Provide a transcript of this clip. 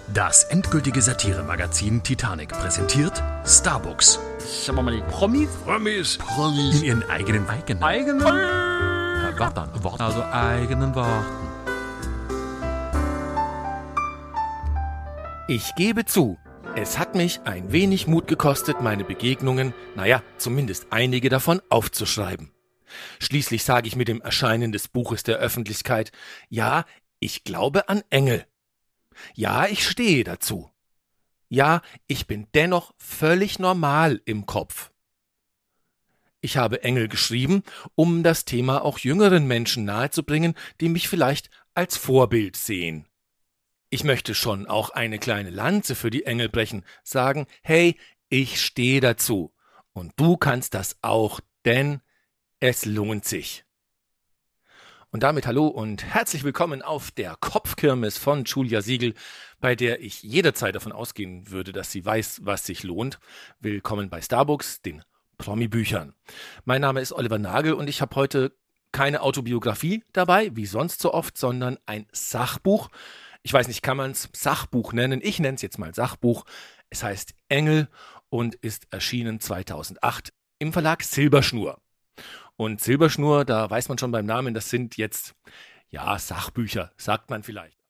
Das endgültige Satiremagazin Titanic präsentiert Starbooks. Schauen wir mal die Promis. In ihren eigenen Weinen. Eigenen Worten. Ich gebe zu, es hat mich ein wenig Mut gekostet, meine Begegnungen, zumindest einige davon, aufzuschreiben. Schließlich sage ich mit dem Erscheinen des Buches der Öffentlichkeit, ja, ich glaube an Engel. Ja, ich stehe dazu. Ja, ich bin dennoch völlig normal im Kopf. Ich habe Engel geschrieben, um das Thema auch jüngeren Menschen nahezubringen, die mich vielleicht als Vorbild sehen. Ich möchte schon auch eine kleine Lanze für die Engel brechen, sagen, hey, ich stehe dazu. Und du kannst das auch, denn es lohnt sich. Und damit hallo und herzlich willkommen auf der Kopfkirmes von Julia Siegel, bei der ich jederzeit davon ausgehen würde, dass sie weiß, was sich lohnt. Willkommen bei Starbooks, den Promi-Büchern. Mein Name ist Oliver Nagel und ich habe heute keine Autobiografie dabei, wie sonst so oft, sondern ein Sachbuch. Ich weiß nicht, kann man es Sachbuch nennen? Ich nenne es jetzt mal Sachbuch. Es heißt Engel und ist erschienen 2008 im Verlag Silberschnur. Und Silberschnur, da weiß man schon beim Namen, das sind jetzt, Sachbücher, sagt man vielleicht.